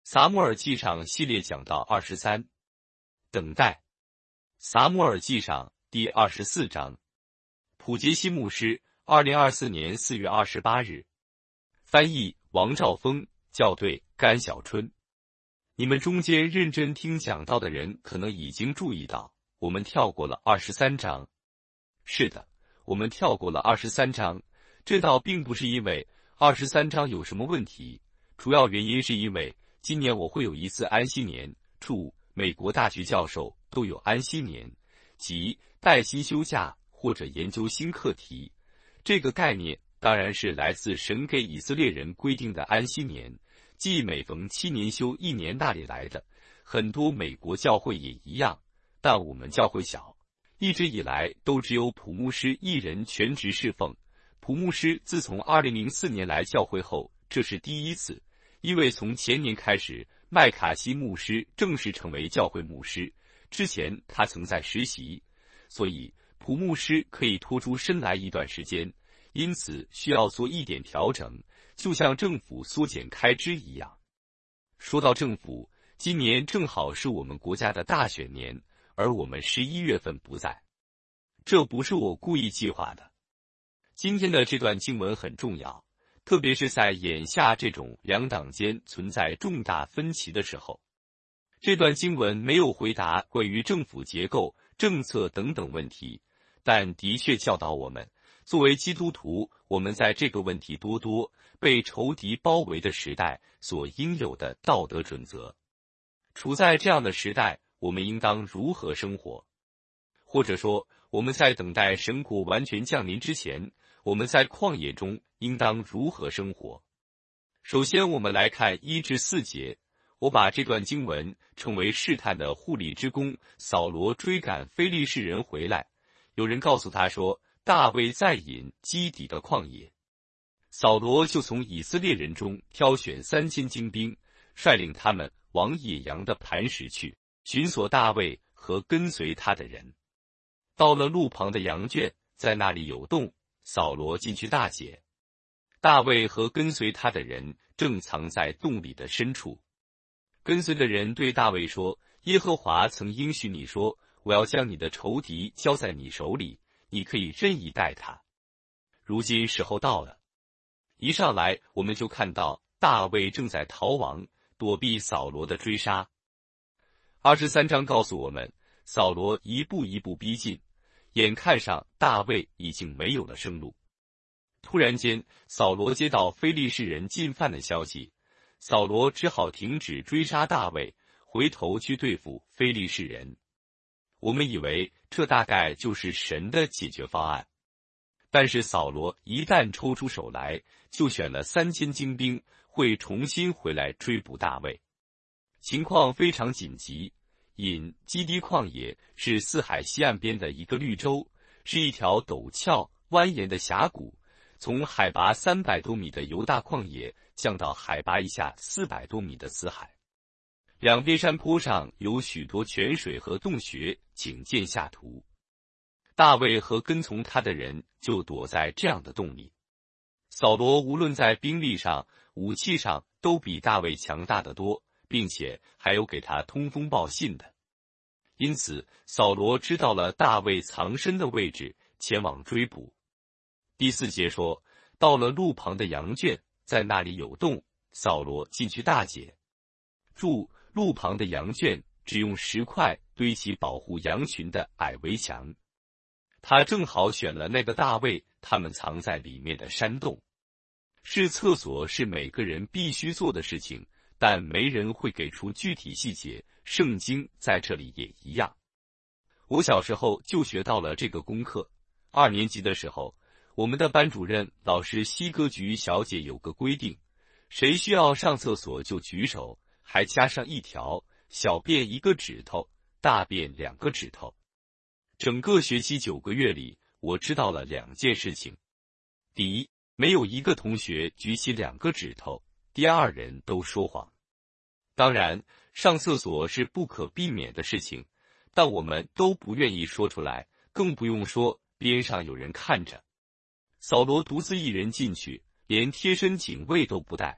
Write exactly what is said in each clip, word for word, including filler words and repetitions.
撒母耳记上系列讲到二十三，等待。撒母耳记上第二十四章。普杰西牧师，二零二四年四月二十八日。翻译王兆峰，校对甘小春。你们中间认真听讲道的人可能已经注意到，我们跳过了二十三章。是的，我们跳过了二十三章，这倒并不是因为二十三章有什么问题，主要原因是因为今年我会有一次安息年，注美国大学教授都有安息年，即带薪休假或者研究新课题。这个概念当然是来自神给以色列人规定的安息年，即每逢七年休一年那里来的。很多美国教会也一样，但我们教会小，一直以来都只有普牧师一人全职侍奉。普牧师自从二零零四年来教会后，这是第一次。因为从前年开始，麦卡锡牧师正式成为教会牧师，之前他曾在实习，所以普牧师可以拖出身来一段时间，因此需要做一点调整，就像政府缩减开支一样。说到政府，今年正好是我们国家的大选年，而我们十一月份不在，这不是我故意计划的。今天的这段经文很重要，特别是在眼下这种两党间存在重大分歧的时候。这段经文没有回答关于政府结构、政策等等问题，但的确教导我们，作为基督徒，我们在这个问题多多被仇敌包围的时代所应有的道德准则。处在这样的时代，我们应当如何生活？或者说，我们在等待神国完全降临之前，我们在旷野中应当如何生活？首先，我们来看一至四节。我把这段经文称为试探的护理之功。扫罗追赶非利士人回来，有人告诉他说，大卫在隐基底的旷野。扫罗就从以色列人中挑选三千精兵，率领他们往野羊的磐石去，寻索大卫和跟随他的人。到了路旁的羊圈，在那里有洞，扫罗进去大解。大卫和跟随他的人正藏在洞里的深处。跟随的人对大卫说，耶和华曾应许你说，我要将你的仇敌交在你手里，你可以任意待他。如今时候到了。一上来我们就看到大卫正在逃亡，躲避扫罗的追杀。二十三章告诉我们，扫罗一步一步逼近，眼看上大卫已经没有了生路。突然间，扫罗接到非利士人进犯的消息，扫罗只好停止追杀大卫，回头去对付非利士人。我们以为这大概就是神的解决方案，但是扫罗一旦抽出手来，就选了三千精兵，会重新回来追捕大卫。情况非常紧急。隐基低旷野是四海西岸边的一个绿洲，是一条陡峭蜿蜒的峡谷，从海拔三百多米的犹大旷野降到海拔以下四百多米的死海。两边山坡上有许多泉水和洞穴，请见下图。大卫和跟从他的人就躲在这样的洞里。扫罗无论在兵力上、武器上都比大卫强大得多，并且还有给他通风报信的。因此，扫罗知道了大卫藏身的位置，前往追捕。第四节说，到了路旁的羊圈，在那里有洞，扫罗进去大解。注：路旁的羊圈只用石块堆起保护羊群的矮围墙。他正好选了那个大卫他们藏在里面的山洞。是厕所是每个人必须做的事情，但没人会给出具体细节，圣经在这里也一样。我小时候就学到了这个功课。二年级的时候，我们的班主任老师西歌菊小姐有个规定，谁需要上厕所就举手，还加上一条，小便一个指头，大便两个指头。整个学期九个月里，我知道了两件事情。第一，没有一个同学举起两个指头，第二人都说谎。当然，上厕所是不可避免的事情，但我们都不愿意说出来，更不用说边上有人看着。扫罗独自一人进去，连贴身警卫都不带，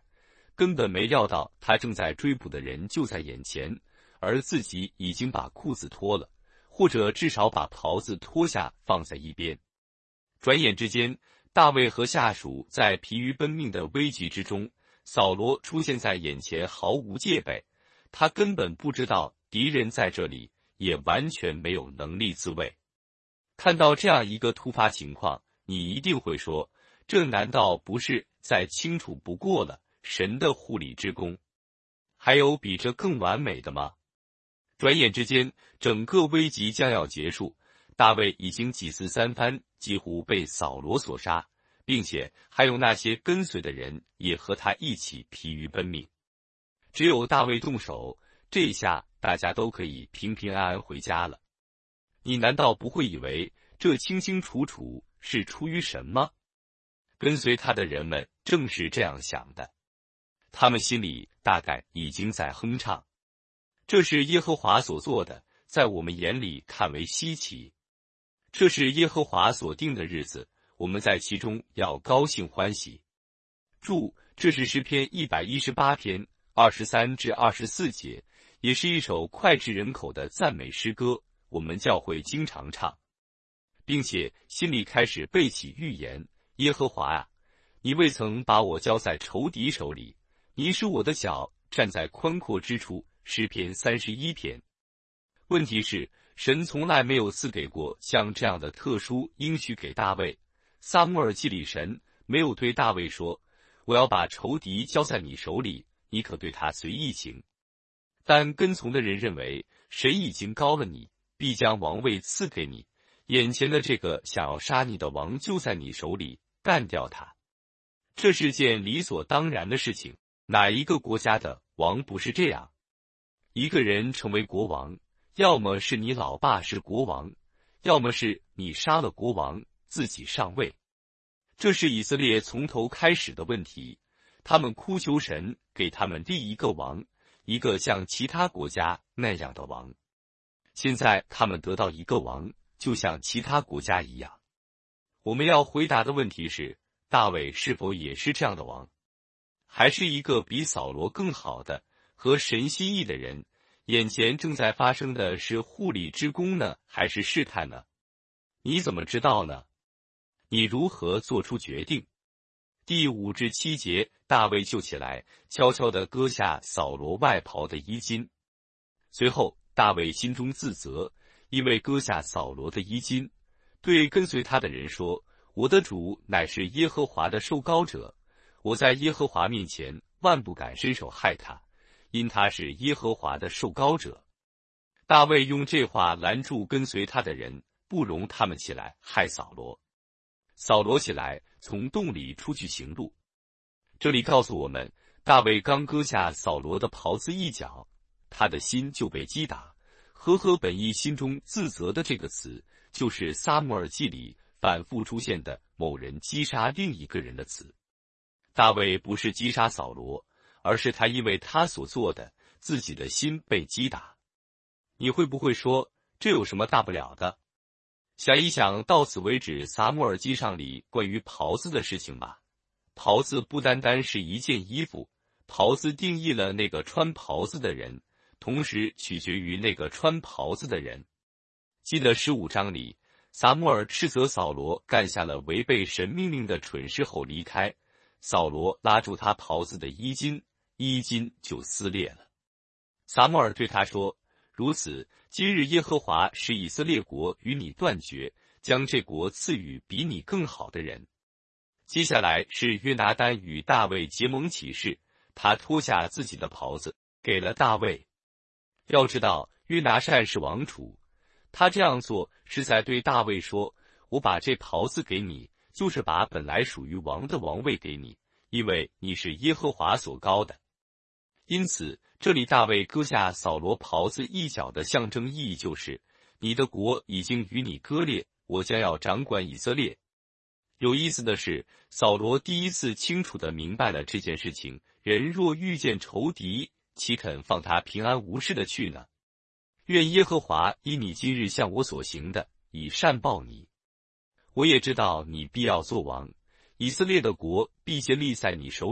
根本没料到他正在追捕的人就在眼前，而自己已经把裤子脱了，或者至少把袍子脱下放在一边。转眼之间，大卫和下属在疲于奔命的危急之中，扫罗出现在眼前，毫无戒备。他根本不知道敌人在这里，也完全没有能力自卫。看到这样一个突发情况，你一定会说，这难道不是再清楚不过了神的护理之功？还有比这更完美的吗？转眼之间，整个危急将要结束，大卫已经几次三番几乎被扫罗所杀，并且还有那些跟随的人也和他一起疲于奔命。只有大卫动手，这一下大家都可以平平安安回家了。你难道不会以为这清清楚楚是出于神吗？跟随他的人们正是这样想的，他们心里大概已经在哼唱：这是耶和华所做的，在我们眼里看为稀奇。这是耶和华所定的日子，我们在其中要高兴欢喜。注：这是诗篇一百一十八篇二十三至二十四节，也是一首脍炙人口的赞美诗歌，我们教会经常唱，并且心里开始背起预言：耶和华啊，你未曾把我交在仇敌手里，你使我的脚站在宽阔之处。诗篇三十一篇。问题是，神从来没有赐给过像这样的特殊应许给大卫。撒母耳记里，神没有对大卫说，我要把仇敌交在你手里，你可对他随意行。但跟从的人认为，神已经膏了你，必将王位赐给你，眼前的这个想要杀你的王就在你手里，干掉他。这是件理所当然的事情，哪一个国家的王不是这样？一个人成为国王，要么是你老爸是国王，要么是你杀了国王自己上位。这是以色列从头开始的问题，他们哭求神给他们立一个王，一个像其他国家那样的王。现在他们得到一个王，就像其他国家一样。我们要回答的问题是，大卫是否也是这样的王？还是一个比扫罗更好的和神心意的人？眼前正在发生的是护理之功呢，还是试探呢？你怎么知道呢？你如何做出决定？第五至七节，大卫就起来，悄悄地割下扫罗外袍的衣襟。随后，大卫心中自责，因为割下扫罗的衣襟，对跟随他的人说：我的主乃是耶和华的受膏者，我在耶和华面前万不敢伸手害他，因他是耶和华的受膏者。大卫用这话拦住跟随他的人，不容他们起来害扫罗。扫罗起来，从洞里出去行路。这里告诉我们，大卫刚割下扫罗的袍子一角，他的心就被击打。和合本义心中自责的这个词，就是撒母耳记里反复出现的某人击杀另一个人的词。大卫不是击杀扫罗，而是他因为他所做的，自己的心被击打。你会不会说，这有什么大不了的？想一想到此为止撒母耳记上里关于袍子的事情吧。袍子不单单是一件衣服，袍子定义了那个穿袍子的人，同时取决于那个穿袍子的人。记得十五章里，撒母耳斥责扫罗干下了违背神命令的蠢事后离开，扫罗拉住他袍子的衣襟，衣襟就撕裂了。撒母耳对他说：如此，今日耶和华使以色列国与你断绝，将这国赐予比你更好的人。接下来是约拿单与大卫结盟起誓，他脱下自己的袍子给了大卫。要知道，约拿单是王储，他这样做是在对大卫说：我把这袍子给你，就是把本来属于王的王位给你，因为你是耶和华所膏的。因此，这里大卫割下扫罗袍子一角的象征意义就是：你的国已经与你割裂，我将要掌管以色列。有意思的是，扫罗第一次清楚地明白了这件事情：人若遇见仇敌，岂肯放他平安无事的去呢？愿耶和华依你今日向我所行的，以善报你。我也知道你必要做王，以色列的国必先立在你手里，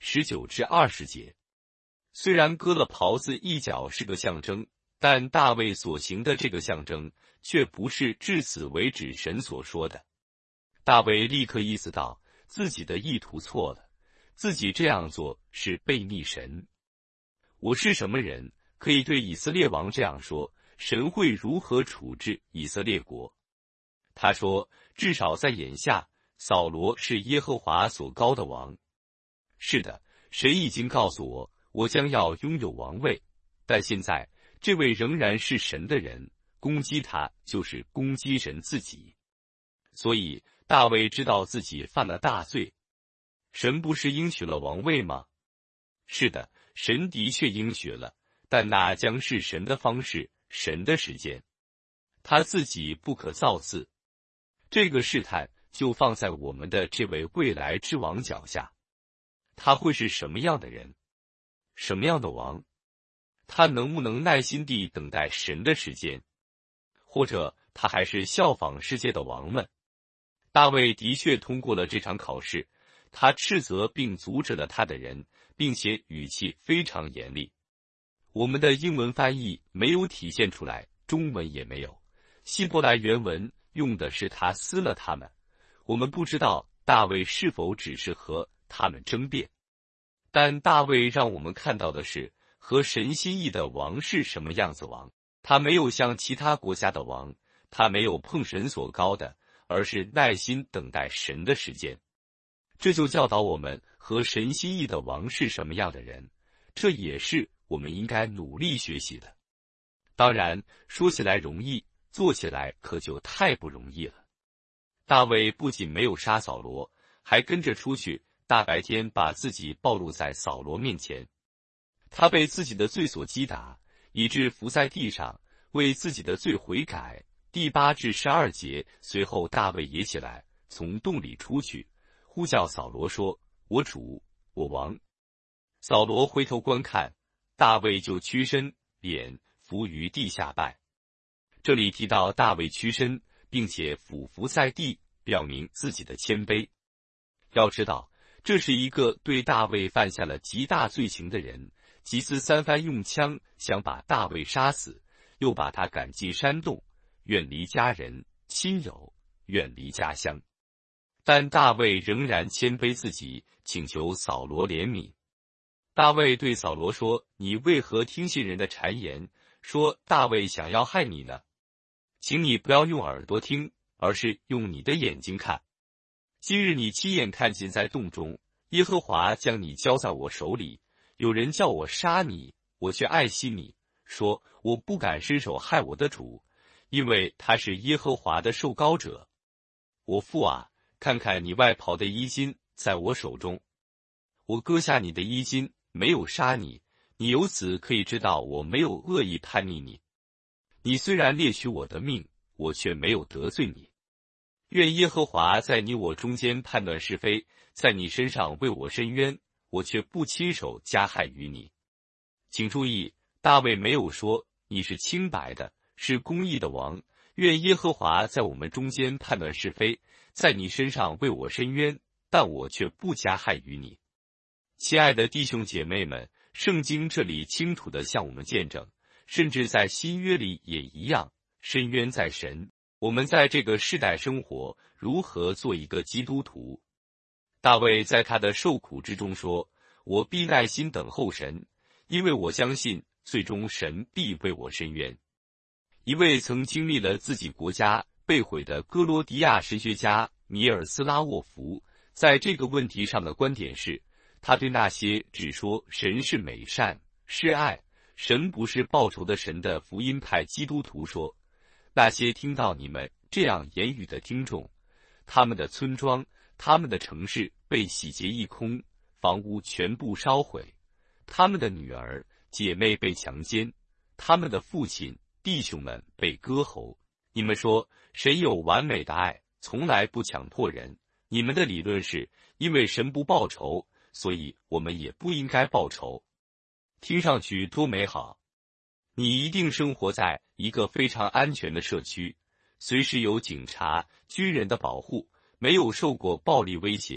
十九至二十节。虽然割了袍子一角是个象征，但大卫所行的这个象征却不是至此为止神所说的。大卫立刻意识到自己的意图错了，自己这样做是背逆神。我是什么人，可以对以色列王这样说？神会如何处置以色列国？他说，至少在眼下，扫罗是耶和华所膏的王。是的，神已经告诉我，我将要拥有王位，但现在这位仍然是神的人，攻击他就是攻击神自己。所以大卫知道自己犯了大罪。神不是应许了王位吗？是的，神的确应许了，但那将是神的方式，神的时间，他自己不可造次。这个试探就放在我们的这位未来之王脚下。他会是什么样的人？什么样的王？他能不能耐心地等待神的时间？或者他还是效仿世界的王们？大卫的确通过了这场考试，他斥责并阻止了他的人，并且语气非常严厉。我们的英文翻译没有体现出来，中文也没有。希伯来原文用的是他撕了他们。我们不知道大卫是否只是和他们争辩，但大卫让我们看到的是合神心意的王是什么样子王。他没有像其他国家的王，他没有碰神所膏的，而是耐心等待神的时间。这就教导我们合神心意的王是什么样的人，这也是我们应该努力学习的。当然，说起来容易，做起来可就太不容易了。大卫不仅没有杀扫罗，还跟着出去，大白天把自己暴露在扫罗面前。他被自己的罪所击打，以致伏在地上，为自己的罪悔改。第八至十二节，随后大卫也起来，从洞里出去，呼叫扫罗说：“我主，我王。”扫罗回头观看，大卫就屈身，脸伏于地下拜。这里提到大卫屈身，并且俯伏在地，表明自己的谦卑。要知道，这是一个对大卫犯下了极大罪行的人，几次三番用枪想把大卫杀死，又把他赶进山洞，远离家人亲友，远离家乡。但大卫仍然谦卑自己，请求扫罗怜悯。大卫对扫罗说：“你为何听信人的谗言，说大卫想要害你呢？请你不要用耳朵听，而是用你的眼睛看。今日你亲眼看见在洞中，耶和华将你交在我手里，有人叫我杀你，我却爱惜你，说我不敢伸手害我的主，因为他是耶和华的受膏者。我父啊，看看你外袍的衣襟在我手中，我割下你的衣襟，没有杀你，你由此可以知道我没有恶意叛逆你。你虽然猎取我的命，我却没有得罪你。愿耶和华在你我中间判断是非，在你身上为我伸冤，我却不亲手加害于你。”请注意，大卫没有说你是清白的，是公义的王。愿耶和华在我们中间判断是非，在你身上为我伸冤，但我却不加害于你。亲爱的弟兄姐妹们，圣经这里清楚地向我们见证，甚至在新约里也一样，伸冤在神。我们在这个世代生活，如何做一个基督徒？大卫在他的受苦之中说：“我必耐心等候神，因为我相信最终神必为我伸冤。”一位曾经历了自己国家被毁的哥罗迪亚神学家米尔斯拉沃夫，在这个问题上的观点是，他对那些只说神是美善、是爱，神不是报仇的神的福音派基督徒说：“那些听到你们这样言语的听众，他们的村庄、他们的城市被洗劫一空，房屋全部烧毁，他们的女儿、姐妹被强奸，他们的父亲、弟兄们被割喉。你们说神有完美的爱，从来不强迫人。你们的理论是，因为神不报仇，所以我们也不应该报仇。听上去多美好！你一定生活在一个非常安全的社区，随时有警察、军人的保护，没有受过暴力威胁，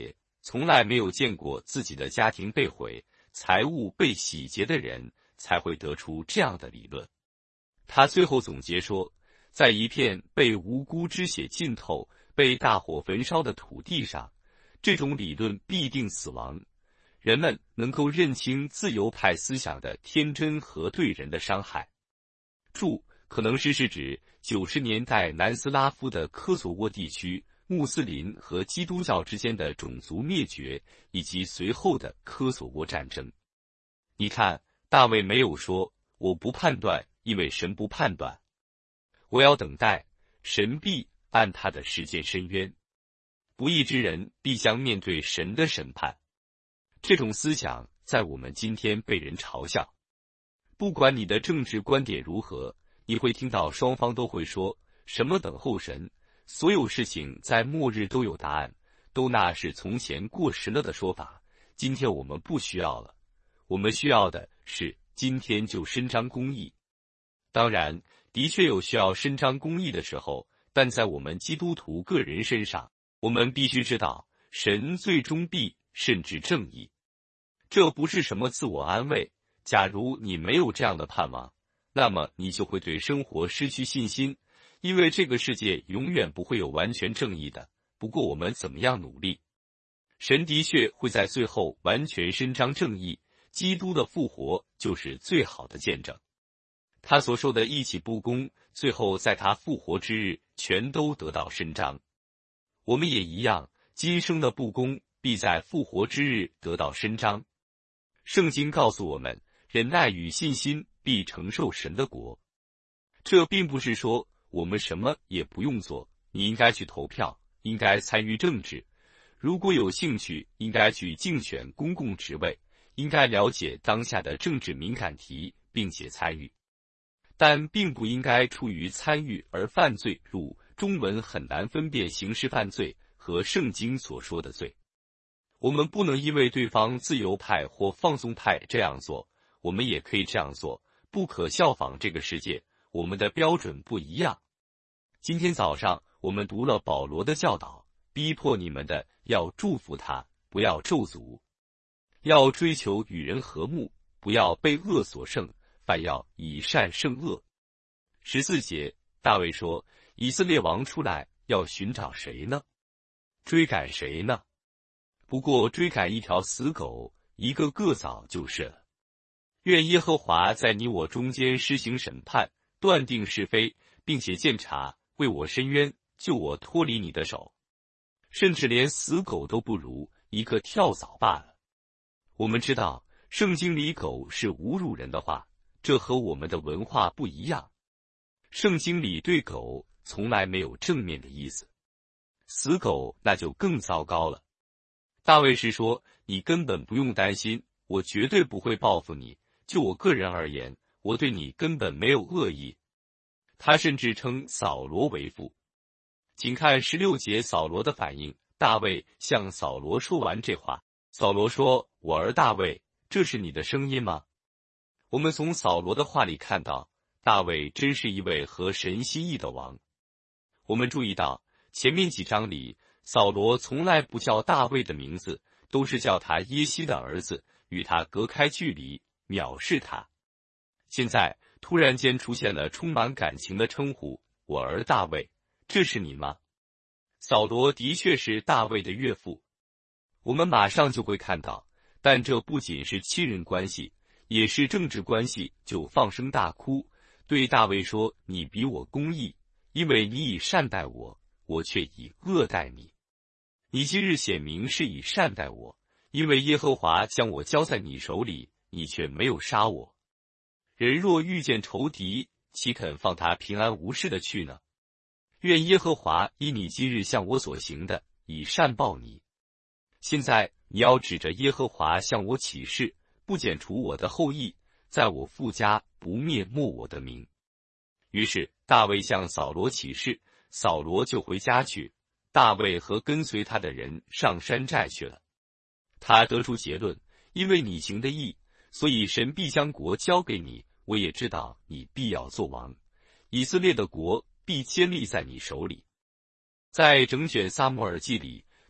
从来没有见过自己的家庭被毁、财物被洗劫的人，才会得出这样的理论。他最后总结说，在一片被无辜之血浸透、被大火焚烧的土地上，这种理论必定死亡。人们能够认清自由派思想的天真和对人的伤害。注：可能是是指九十年代南斯拉夫的科索沃地区穆斯林和基督教之间的种族灭绝，以及随后的科索沃战争。你看，大卫没有说我不判断，因为神不判断，我要等待，神必按他的时间伸冤，不义之人必将面对神的审判。这种思想在我们今天被人嘲笑。不管你的政治观点如何，你会听到双方都会说什么等候神，所有事情在末日都有答案，都那是从前过时了的说法，今天我们不需要了。我们需要的是今天就伸张公义。当然，的确有需要伸张公义的时候，但在我们基督徒个人身上，我们必须知道，神最终必甚至正义。这不是什么自我安慰，假如你没有这样的盼望，那么你就会对生活失去信心，因为这个世界永远不会有完全正义的。不过我们怎么样努力，神的确会在最后完全伸张正义，基督的复活就是最好的见证。他所受的一起不公，最后在他复活之日全都得到伸张。我们也一样，今生的不公必在复活之日得到伸张。圣经告诉我们，忍耐与信心必承受神的国。这并不是说我们什么也不用做，你应该去投票，应该参与政治，如果有兴趣，应该去竞选公共职位，应该了解当下的政治敏感题，并且参与。但并不应该出于参与而犯罪。入中文很难分辨刑事犯罪和圣经所说的罪。我们不能因为对方自由派或放纵派这样做，我们也可以这样做，不可效仿这个世界，我们的标准不一样。今天早上我们读了保罗的教导，逼迫你们的要祝福他，不要咒诅，要追求与人和睦，不要被恶所胜，反要以善胜恶。十四节，大卫说，以色列王出来要寻找谁呢？追赶谁呢？不过追赶一条死狗，一个个枣就是了。愿耶和华在你我中间施行审判，断定是非，并且鉴察，为我伸冤，救我脱离你的手。甚至连死狗都不如，一个跳蚤罢了。我们知道，圣经里狗是侮辱人的话，这和我们的文化不一样。圣经里对狗从来没有正面的意思，死狗那就更糟糕了。大卫是说，你根本不用担心，我绝对不会报复你，就我个人而言，我对你根本没有恶意。他甚至称扫罗为父。请看十六节扫罗的反应。大卫向扫罗说完这话，扫罗说，我儿大卫，这是你的声音吗？我们从扫罗的话里看到，大卫真是一位合神心意的王。我们注意到前面几章里，扫罗从来不叫大卫的名字，都是叫他耶西的儿子，与他隔开距离，藐视他。现在突然间出现了充满感情的称呼，我儿大卫，这是你吗？扫罗的确是大卫的岳父，我们马上就会看到，但这不仅是亲人关系，也是政治关系，就放声大哭，对大卫说，你比我公义，因为你以善待我，我却以恶待你。你今日显明是以善待我，因为耶和华将我交在你手里，你却没有杀我。人若遇见仇敌，岂肯放他平安无事的去呢？愿耶和华依你今日向我所行的，以善报你。现在你要指着耶和华向我起誓，不剪除我的后裔，在我父家不灭没我的名。于是大卫向扫罗起誓，扫罗就回家去，大卫和跟随他的人上山寨去了。他得出结论，因为你行的义，所以神必将国交给你，我也知道你必要做王，以色列的国必坚立在你手里。在整卷撒母耳记里，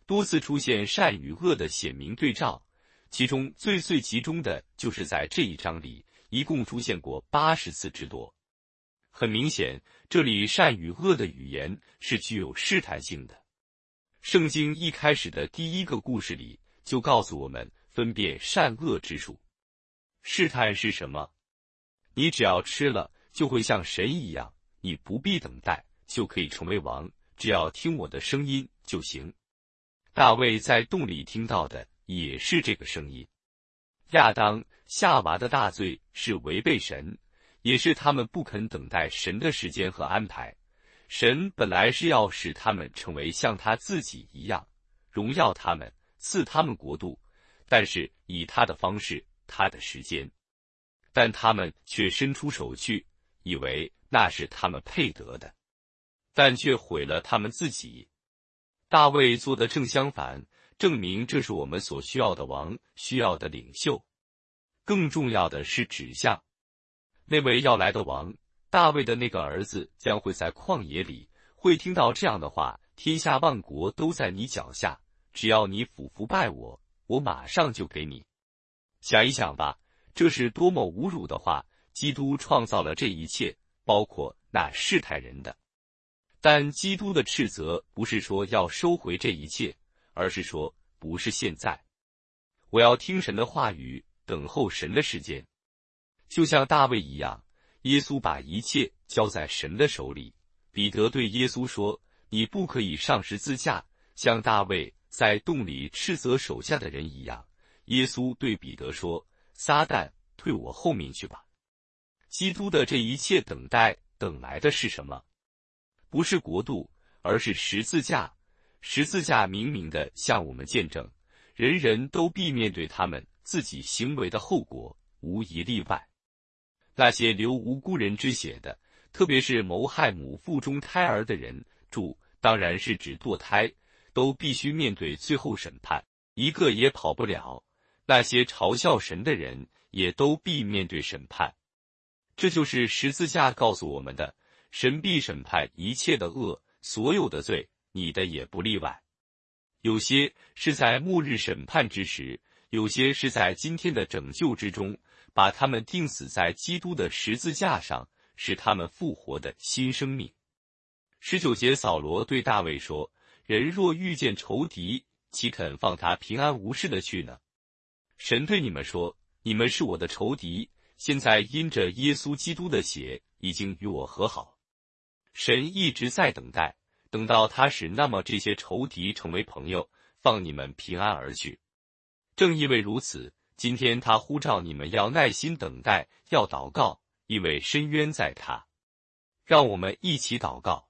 多次出现善与恶的显明对照，其中最最集中的就是在这一章里，一共出现过八十次之多。很明显，这里善与恶的语言是具有试探性的。圣经一开始的第一个故事里就告诉我们分辨善恶之术。试探是什么？你只要吃了，就会像神一样，你不必等待，就可以成为王，只要听我的声音就行。大卫在洞里听到的也是这个声音。亚当、夏娃的大罪是违背神，也是他们不肯等待神的时间和安排。神本来是要使他们成为像他自己一样，荣耀他们，赐他们国度，但是以他的方式，他的时间。但他们却伸出手去，以为那是他们配得的，但却毁了他们自己。大卫做的正相反，证明这是我们所需要的王，需要的领袖。更重要的是指向那位要来的王。大卫的那个儿子将会在旷野里，会听到这样的话：天下万国都在你脚下，只要你俯伏拜我，我马上就给你。想一想吧，这是多么侮辱的话！基督创造了这一切，包括那试探人的。但基督的斥责不是说要收回这一切，而是说不是现在。我要听神的话语，等候神的时间。就像大卫一样，耶稣把一切交在神的手里。彼得对耶稣说：你不可以上十字架。像大卫在洞里斥责手下的人一样，耶稣对彼得说：撒旦，退我后面去吧。基督的这一切等待，等来的是什么？不是国度，而是十字架。十字架明明的向我们见证，人人都必面对他们自己行为的后果，无一例外。那些流无辜人之血的，特别是谋害母腹中胎儿的人，注当然是指堕胎，都必须面对最后审判，一个也跑不了。那些嘲笑神的人，也都必面对审判。这就是十字架告诉我们的，神必审判一切的恶，所有的罪，你的也不例外。有些是在末日审判之时，有些是在今天的拯救之中，把他们钉死在基督的十字架上，使他们复活的新生命。十九节，扫罗对大卫说：人若遇见仇敌，岂肯放他平安无事的去呢？神对你们说：你们是我的仇敌，现在因着耶稣基督的血，已经与我和好。神一直在等待，等到他使那么这些仇敌成为朋友，放你们平安而去。正因为如此，今天他呼召你们要耐心等待，要祷告，因为深渊在他。让我们一起祷告。